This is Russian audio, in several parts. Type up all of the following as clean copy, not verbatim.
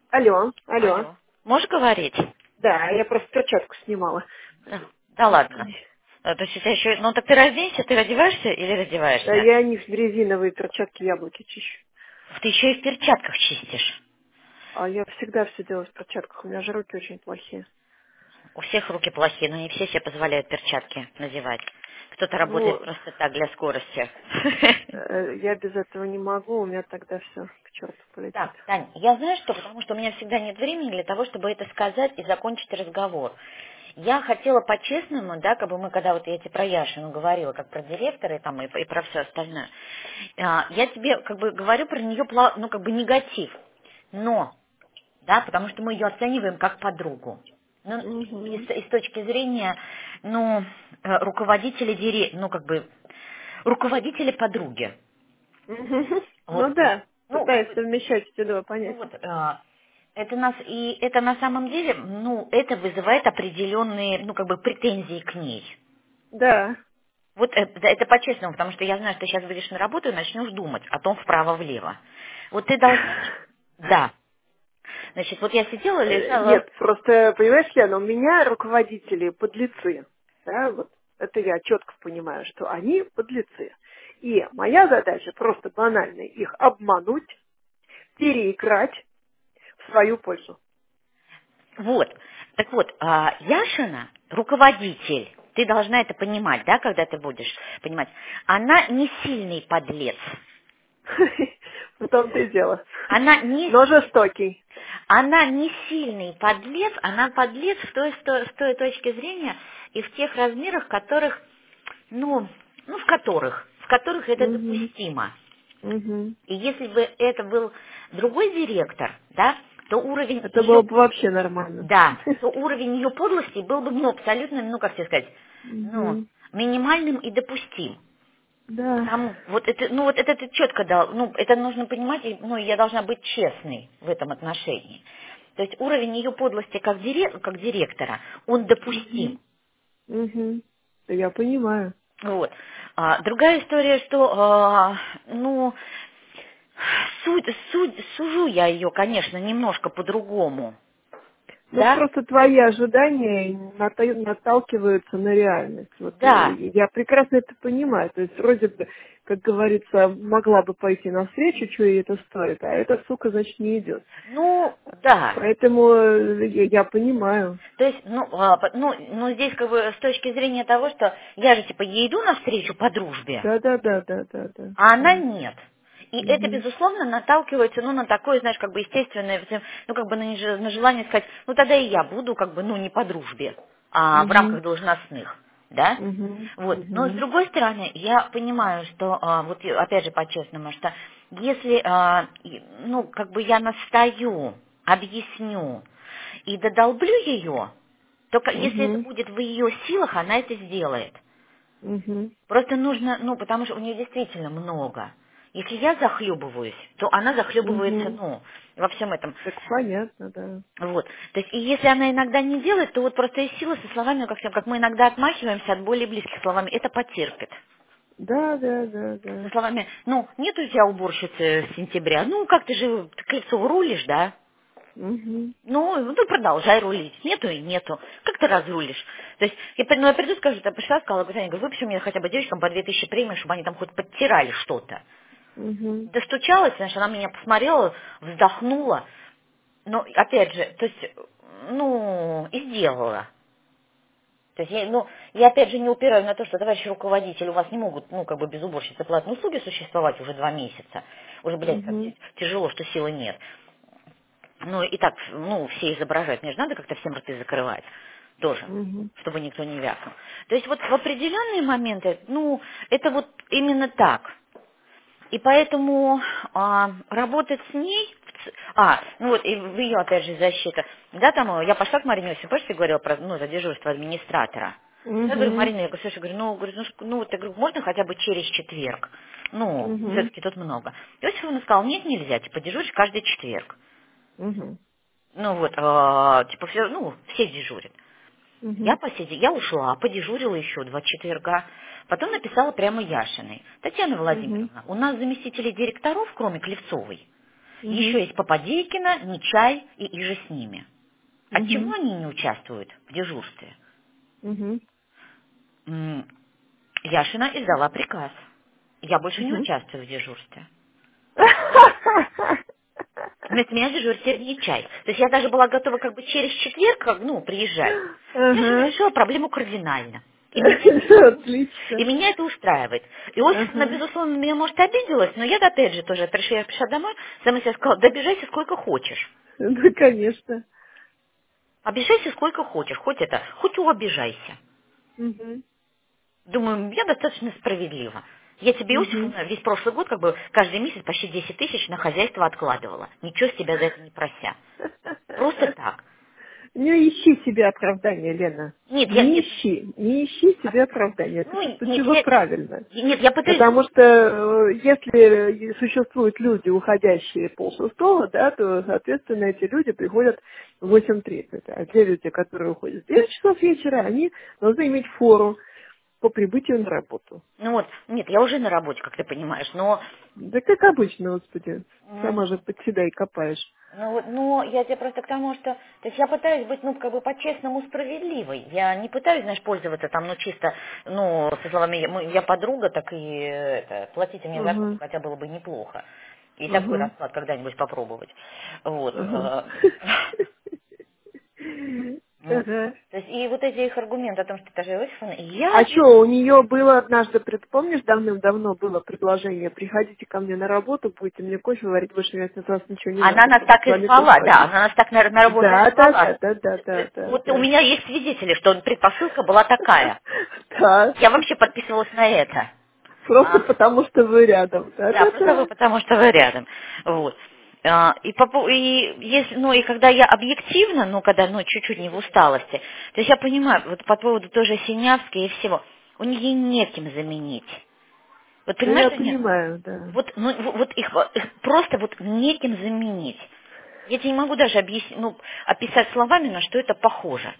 Алло, алло. Алло. Можешь говорить? Да, я просто перчатку снимала. Да, да ладно. Господи. То есть у тебя еще... Ну так ты разденься, ты раздеваешься или Да раздеваешься? я не в резиновые перчатки яблоки чищу. Ты еще и в перчатках чистишь. А я всегда все делаю в перчатках. У меня же руки очень плохие. У всех руки плохие, но не все себе позволяют перчатки надевать. Кто-то работает Ну, просто так, для скорости. я без этого не могу. У меня тогда все к черту полетит. Так, Тань, я знаю что, потому что у меня всегда нет времени для того, чтобы это сказать и закончить разговор. Я хотела по-честному, да, как бы мы, когда вот я тебе про Яшину говорила, как про директора и, там, и про все остальное, я тебе как бы говорю про нее, ну, как бы негатив. Но, да, потому что мы ее оцениваем как подругу. Ну, Угу. и с точки зрения, ну, руководителя, ну, как бы, руководителя подруги. Вот, Ну да, ну, как пытаюсь бы, совмещать эти два ну понятия. вот, это нас и это на самом деле, ну, это вызывает определенные, ну, как бы претензии к ней. Да. Вот это, да, это по-честному, потому что я знаю, что ты сейчас выйдешь на работу и начнешь думать о том вправо-влево. Вот ты должна... Да. Значит, вот я сидела, лежала... Нет, просто, понимаешь, Лена, у меня руководители подлецы. Да, вот это я четко понимаю, что они подлецы. И моя задача просто банально их обмануть, переиграть в свою пользу. Вот. Так вот, Яшина, руководитель, ты должна это понимать, да, когда ты будешь понимать, она не сильный подлец. В том-то и дело. Она не Но жестокий. Она не сильный подлец, она подлец с той точки зрения и в тех размерах, которых, в которых это Мгм. допустимо. Мгм. И если бы это был другой директор, да, то уровень Это было ее, бы вообще нормально. да, то уровень ее подлости был бы, ну, абсолютно, ну, как тебе сказать, ну, Мгм. минимальным и допустим. Да. Потому, вот это ты четко дал, ну, это нужно понимать, ну, я должна быть честной в этом отношении. То есть уровень ее подлости как директора, он допустим. Мгм. Мгм. Да я понимаю. Вот. Другая история, что, сужу я ее, конечно, немножко по-другому, Ну, да, просто твои ожидания наталкиваются на реальность. Вот да, я прекрасно это понимаю. То есть, вроде бы, как говорится, могла бы пойти навстречу, что ей это стоит, а эта сука, значит, не идет. ну, да. Поэтому я понимаю. То есть, ну, здесь как бы с точки зрения того, что я же типа ей иду навстречу по дружбе, Да, да, да, да, да, да. а она Да. нет. И это, Мгм. безусловно, наталкивается, ну, на такое, знаешь, как бы естественное, ну, как бы на желание сказать, ну, тогда и я буду, как бы, ну, не по дружбе, а в Мгм. рамках должностных, да? Мгм. Вот. Но, с Мгм. другой стороны, я понимаю, что, вот, опять же, по-честному, что если, ну, как бы я настаю, объясню и додолблю ее, то если это Мгм. будет в ее силах, она это сделает. Мгм. Просто нужно, ну, потому что у нее действительно много. Если я захлебываюсь, то она захлебывается, Мгм. ну, во всем этом. Так понятно, да. Вот. То есть, и если она иногда не делает, то вот просто из силы со словами, как мы иногда отмахиваемся от более близких словами, это потерпит. Да, да, да, Со да. словами, ну, нет у тебя уборщицы с сентября, ну, как ты колесо рулишь, да? Мгм. Ну, продолжай рулить. Нету и нету. Как ты разрулишь? То есть, я приду, скажу, ты пришла, сказала, говорю, выпиши мне хотя бы девочкам по 2000 премии, чтобы они там хоть подтирали что-то. Мгм. Достучалась, значит, она меня посмотрела, вздохнула, но, опять же, то есть, ну, и сделала. То есть, я опять же не упираю на то, что, товарищи руководители, у вас не могут, ну, как бы без уборщицы платной услуги существовать уже 2 месяца. Уже, блядь, как Мгм. тяжело, что силы нет. Ну, и так, ну, все изображают. Мне же надо как-то всем рты закрывать тоже, Мгм. чтобы никто не вякнул. То есть вот в определенные моменты, ну, это вот именно так. И поэтому работать с ней, ну вот, и в ее, опять же, защита, да, там, я пошла к Марине Осиповне, помнишь, я говорила про, ну, за дежурство администратора. Я говорю, Мгм. Марина, я говорю, слушай, ну, вот, я говорю, можно хотя бы через четверг? Ну, Мгм. все-таки тут много. Иосифовна сказала, нет, нельзя, типа, дежуришь каждый четверг. Мгм. Ну вот, типа, все, ну, все дежурят. Мгм. Я ушла, подежурила еще 2 четверга. Потом написала прямо Яшиной. Татьяна Мгм. Владимировна, у нас заместителей директоров, кроме Клевцовой, Еще есть Попадейкина, Нечай и иже с ними. Отчего Мгм. они не участвуют в дежурстве? Мгм. Яшина издала приказ. Я больше не Мгм. участвую в дежурстве. Вместо меня дежурит Нечай. То есть я даже была готова как бы через четверг, приезжать. Яшина Ага. решила проблему кардинально. И меня это устраивает. И Осиповна, Ага. безусловно, меня, может, обиделась, но я опять же тоже пришла домой, сама себе сказала, да обижайся сколько хочешь. Да, конечно. Обижайся сколько хочешь, хоть обижайся. Мгм. Думаю, я достаточно справедлива. Я тебе, Мгм. Иосифовна, весь прошлый год как бы каждый месяц почти 10 тысяч на хозяйство откладывала. Ничего с тебя за это не прося. Просто так. Не ищи себе оправдания, Лена. Нет, Не ищи. Не ищи себе оправдания. Это поступила правильно. я пытаюсь... Потому что если существуют люди, уходящие полшестого, да, то, соответственно, эти люди приходят в 8:30. А те люди, которые уходят в 9 часов вечера, они должны иметь фору по прибытию на работу. Нет, я уже на работе, как ты понимаешь, но... Да как обычно, господи. м, Сама же подседай копаешь. но я тебе просто к тому, что... То есть я пытаюсь быть, как бы по-честному справедливой. Я не пытаюсь, знаешь, пользоваться там, чисто, со словами, я подруга, так и платите мне зарплату, Ага, хотя было бы неплохо. И такой ага, расклад когда-нибудь попробовать. Вот. ага. Ну, Ага. то есть, и вот эти их аргументы о том, что это же Иосифовна, А что, у нее было однажды, помнишь, давным-давно было предложение, приходите ко мне на работу, будете мне кофе варить, больше мне от вас ничего не она надо, нас чтобы так с и вами звала, да, переспать. она нас так на работу и Да, да, звала. да, да, да, да, да, Вот у да. меня есть свидетели, что предпосылка была такая. Да, Я вообще подписывалась на это. просто потому что вы рядом. Да, Да, да, просто да. потому что вы рядом. Вот. И когда я объективно, когда, чуть-чуть не в усталости, то есть я понимаю, вот по поводу тоже Синявской и всего, у нее неким заменить. Вот Ну, понимаешь, я что нет? понимаю, да. Вот их просто неким заменить. Я тебе не могу даже описать словами, на что это похоже.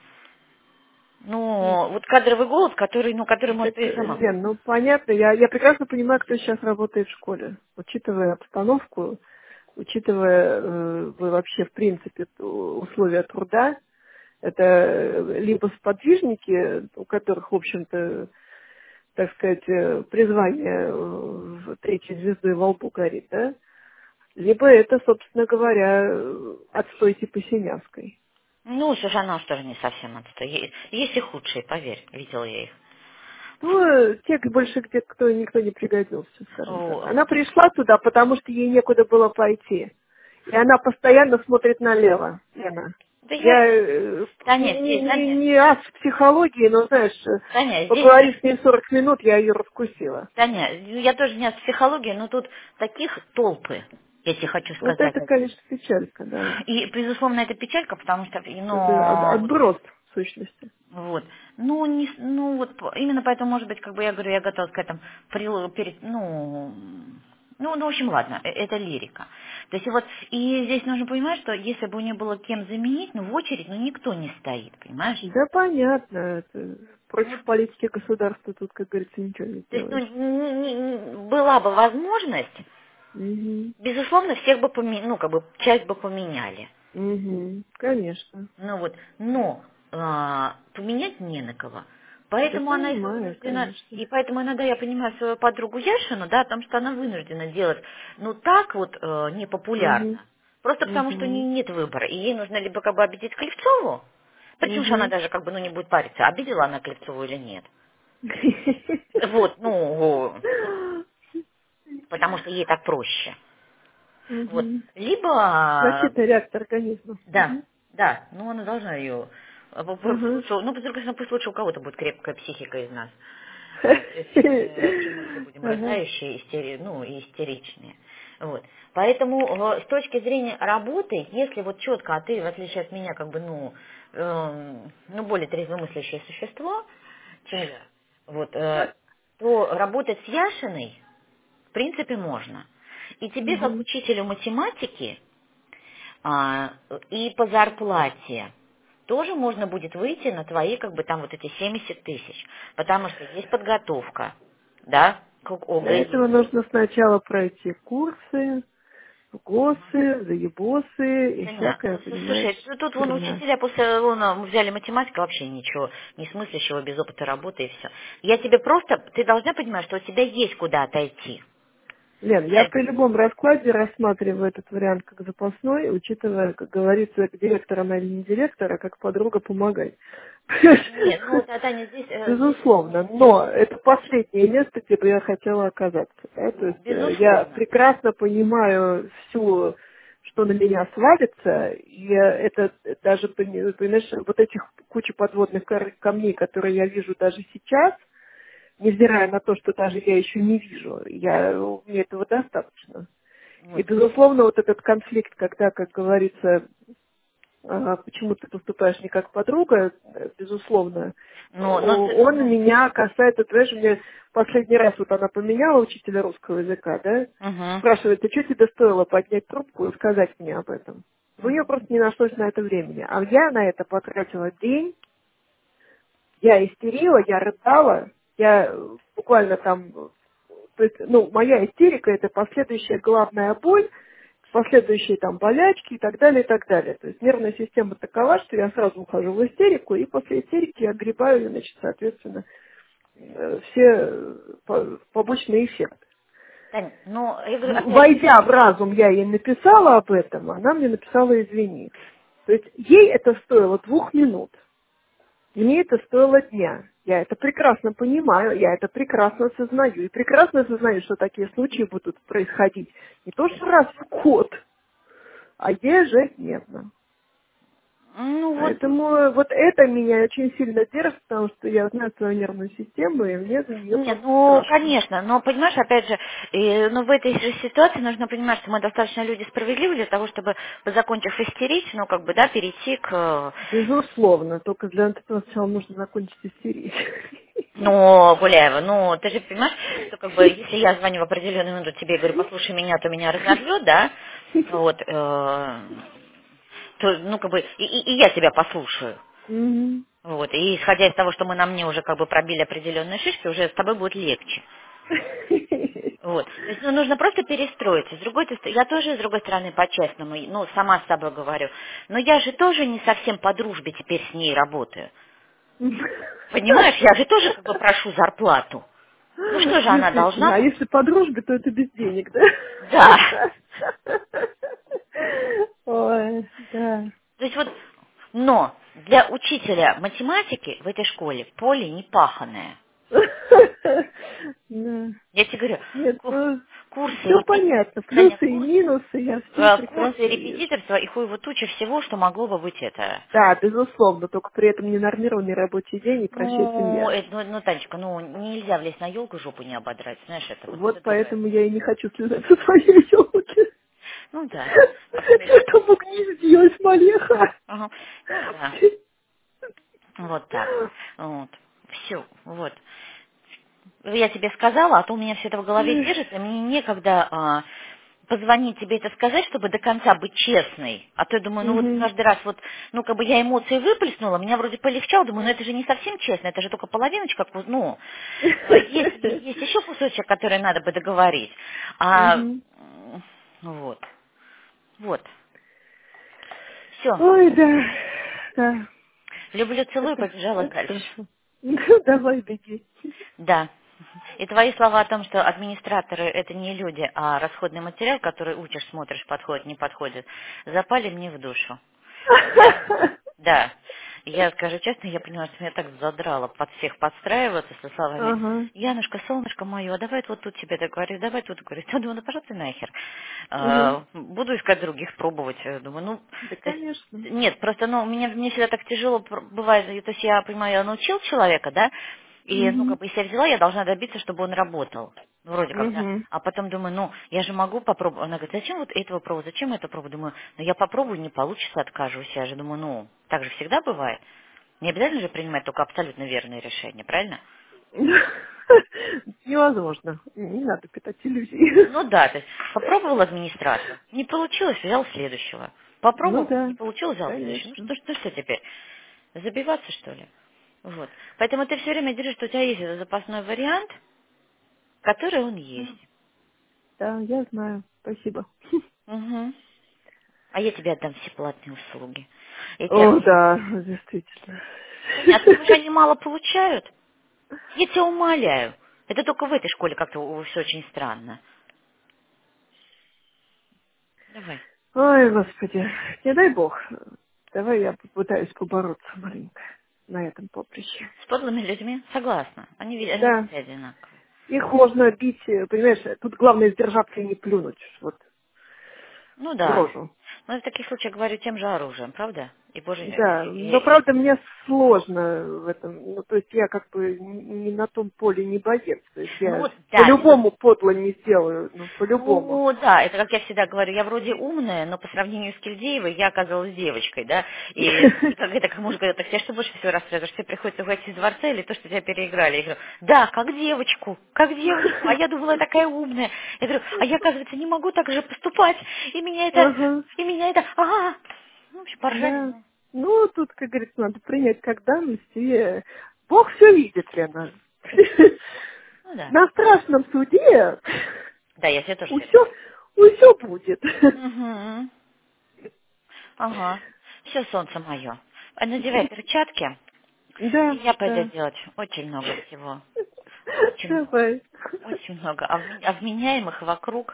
Вот кадровый голод, который может Так, и сама. Лен, понятно, я прекрасно понимаю, кто сейчас работает в школе. Учитывая обстановку, учитывая вообще, в принципе, условия труда, это либо сподвижники, у которых, в общем-то, так сказать, призвание в третьей звездой во лбу горит, да? Либо это, собственно говоря, отстой типа Синявской. Сюжанов тоже не совсем отстой. Есть и худшие, поверь, видела я их. Те больше где никто не пригодился, скажем так. О, Она пришла туда, потому что ей некуда было пойти. И она постоянно смотрит налево, Лена. Да Я Таня, здесь, Таня, не ас в психологии, но, знаешь, Таня, здесь, поговорив с ней 40 минут, я ее раскусила. Таня, я тоже не от психологии, но тут таких толпы, я тебе хочу Вот сказать. это, конечно, печалька, да. И, безусловно, это печалька, потому что, Это отброс, в сущности. вот. Именно поэтому, может быть, я говорю, я готова к этому в общем, ладно, это лирика. То есть и здесь нужно понимать, что если бы у нее было кем заменить, в очередь, никто не стоит, понимаешь? Да, понятно. Это Вот, против политики государства тут, как говорится, ничего не то есть, сделаешь. была бы возможность, Угу. безусловно, всех бы часть бы поменяли. Угу. Конечно. Но поменять не на кого. Да Поэтому она их понимаю, вынуждена, конечно. и поэтому иногда я понимаю свою подругу Яшину, да, о том, что она вынуждена делать, так Угу. непопулярно. Просто потому, что у Угу. нее нет выбора. И ей нужно либо обидеть Клевцову, причем что она Угу. даже не будет париться, обидела она Клевцову или нет. Вот, потому что ей так проще. Вот. Угу. Либо Защитный реактор организма. да, Угу. да, она должна ее... Пусть Угу. лучше, пусть лучше у кого-то будет крепкая психика из нас. Вот, то есть, чем мы все будем Ага. рыдающие, и истеричные. Вот. Поэтому с точки зрения работы, если четко, а ты, в отличие от меня, более трезвомыслящее существо, чем я, то работать с Яшиной, в принципе, можно. И тебе, как Угу. учителю математики, и по зарплате тоже можно будет выйти на твои, эти 70 тысяч. Потому что есть подготовка, да, к Для этого ОГЭ. нужно сначала пройти курсы, ГОСы, заебосы и Да нет, всякое, понимаешь, слушай, тут вон херня. учителя после взяли математику, вообще ничего не смыслящего, без опыта работы и все. Я тебе просто, ты должна понимать, что у тебя есть куда отойти. Лен, я при любом раскладе рассматриваю этот вариант как запасной, учитывая, как говорится, директор она или не директор, а как подруга помогать. Нет, ну вот, Таня, здесь, Безусловно, но это последнее место, где бы я хотела оказаться. Да? То ну, есть я безусловно. прекрасно понимаю всю, что на меня свалится, и это даже, понимаешь, вот этих кучу подводных камней, которые я вижу даже сейчас, невзирая на то, что даже я еще не вижу, мне этого достаточно. И, Вот. безусловно, вот этот конфликт, когда, как говорится, почему ты поступаешь не как подруга, безусловно, Но он меня касается, ты знаешь, мне последний раз вот она поменяла учителя русского языка, да, Мгм. спрашивает, а что тебе стоило поднять трубку и сказать мне об этом? У нее Мгм. просто не нашлось на это времени. А я на это потратила день, я истерила, я рыдала, я буквально там, то есть, ну, моя истерика это последующая головная боль, последующие там болячки и так далее, и так далее. То есть нервная система такова, что я сразу ухожу в истерику, и после истерики я огребаю, значит, соответственно, все побочные эффекты. Тань, ну, я говорю, опять же, Войдя в разум, я ей написала об этом, она мне написала «извини». То есть ей это стоило 2 минут. Мне это стоило дня. Я это прекрасно понимаю, я это прекрасно осознаю. И прекрасно осознаю, что такие случаи будут происходить не то что раз в год, а ежедневно. ну вот, Поэтому вот это меня очень сильно держит, потому что я знаю свою нервную систему, и мне за нее нет, просто ну, страшно. конечно, но, понимаешь, опять же, ну, в этой же ситуации нужно понимать, что мы достаточно люди справедливы для того, чтобы, закончив истерить, ну, как бы, да, перейти к, Безусловно, только для этого сначала нужно закончить истерить. ну, Гуляева, ну, ты же понимаешь, что, как бы, если я звоню в определенную минуту тебе и говорю, послушай меня, то меня разорвет, да, вот, то, ну, как бы, и я тебя послушаю. Мгм. Вот, и исходя из того, что мы на мне уже как бы пробили определенные шишки, уже с тобой будет легче. Вот. То есть, ну, нужно просто перестроиться. Я тоже, с другой стороны, по-честному, ну, сама с собой говорю. Но я же тоже не совсем по дружбе теперь с ней работаю. Понимаешь, я же тоже как бы прошу зарплату. Ну что же она Действительно, должна? а если по дружбе, то это без денег, Да. да? Ой, да. То есть вот, но для учителя математики в этой школе поле не паханое. Да. Я тебе говорю, Нет, ку- ну, курсы, все понятно. Таня, Плюсы и минусы я все курсы прекрасно вижу. репетиторства и хуево туча всего, что могло бы быть это. Да, безусловно, только при этом ненормированный рабочий день и прощай Ну, семья. ну, Танечка, ну, нельзя влезть на елку, жопу не ободрать, знаешь, это Вот другая. поэтому я и не хочу слезать со своей елки. Ну да, по крайней мере, Чтобы гнездилась малеха. ага. Ну да, вот так, вот, все, вот. Я тебе сказала, а то у меня все это в голове держится, и мне некогда позвонить тебе это сказать, чтобы до конца быть честной. А то я думаю, ну вот Мгм. каждый раз вот, ну как бы я эмоции выплеснула, меня вроде полегчало, думаю, ну это же не совсем честно, это же только половиночка, ну, есть еще кусочек, который надо бы договорить. А, Мгм. вот, вот, все. Ой, да, да, Люблю, целую, побежала это дальше. хорошо. Ну, давай, беги. Да. И твои слова о том, что администраторы это не люди, а расходный материал, который учишь, смотришь, подходит, не подходит, запали мне в душу. Я, да, я скажу честно, я поняла, что меня так задрало под всех подстраиваться со словами Ага. «Янушка, солнышко мое, а давай вот тут тебе договорюсь, давай тут договорюсь». Я думаю, ну пошел ты нахер. Мгм. Буду искать других, пробовать. Думаю, ну, Да, то есть, конечно. нет, просто, ну, мне всегда так тяжело бывает, то есть я понимаю, я научил человека, да, и, ну, Мгм. как бы, если я взяла, я должна добиться, чтобы он работал. Вроде как, да. Мгм. А потом думаю, ну, я же могу попробовать. Она говорит, зачем вот этого пробовать, зачем это пробовать? Думаю, ну, я попробую, не получится, откажусь. Я же думаю, ну, так же всегда бывает. Не обязательно же принимать только абсолютно верные решения, правильно? Невозможно. Не надо питать иллюзии. Ну да, то есть попробовал администратора, не получилось, взял следующего. Ну Попробовал, да, не получилось, взял следующего. конечно. Ну что теперь? Забиваться, что ли? Вот. Поэтому ты все время держишь, что у тебя есть этот запасной вариант, который он Да, есть. да, я знаю. Спасибо. Угу. А я тебе отдам все платные услуги. Я тебя... О, да, действительно. Нет, потому что они мало получают. Я тебя умоляю. Это только в этой школе как-то все очень странно. Давай. Ой, Господи, не дай Бог. Давай я попытаюсь побороться маленько на этом поприще. С подлыми людьми согласна. Они Да, везде одинаковые. их можно бить, понимаешь, тут главное сдержаться и не плюнуть вот Ну в да. рожу. Но я в таких случаях говорю тем же оружием, правда? И боже, Да, но правда мне сложно в этом, ну то есть я как бы не на том поле не боец, то есть ну я вот, да, ты вот по-любому подло не сделаю, ну по-любому. ну, да, это как я всегда говорю, я вроде умная, но по сравнению с Кильдеевой я оказалась девочкой, да, и как это, как муж говорит, так тебя что больше всего расстраивает, что тебе приходится уходить из дворца или то, что тебя переиграли? Я говорю, да, как девочку, а я думала, я такая умная. Я говорю, а я, оказывается, не могу так же поступать, Ага, ну, в общем, поржали, да. да. Ну, тут, как говорится, надо принять как данность, и Бог все видит, Лена. Ну да, На страшном суде да, я себе тоже верю. все будет. Угу. Ага, все солнце мое. Надевай перчатки, и Да, я пойду да. делать очень много всего. Очень много. Давай. Очень много. А вменяемых вокруг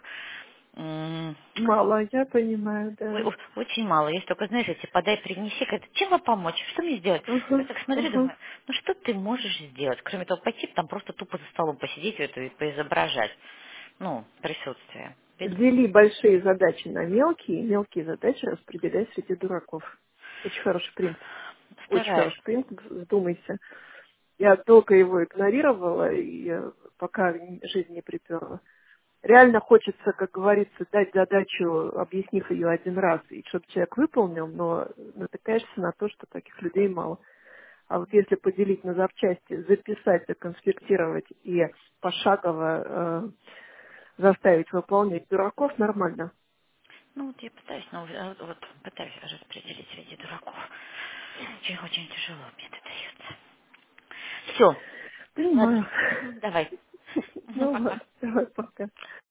Мало, я понимаю, да. очень мало. Есть только, знаешь, эти подай, принеси. Говорят, чем вам помочь? Что мне сделать? Я Ага, так смотрю, ага. думаю, ну что ты можешь сделать? Кроме того, пойти там просто тупо за столом посидеть и поизображать. Ну, присутствие. Без... Дели большие задачи на мелкие, и мелкие задачи распределяй среди дураков. Очень хороший принцип. Очень Стараюсь. хороший принцип, вдумайся. Я долго его игнорировала, и пока жизнь не приперла. Реально хочется, как говорится, дать задачу, объяснив ее один раз, и чтобы человек выполнил, но натыкаешься на то, что таких людей мало. А вот если поделить на запчасти, записать, законспектировать и пошагово заставить выполнять дураков, нормально. Ну, вот я пытаюсь, но вот пытаюсь распределить среди дураков. Очень тяжело мне это дается. Все. Ладно. Понимаю. Давай. Ну Пока. ладно, давай пока.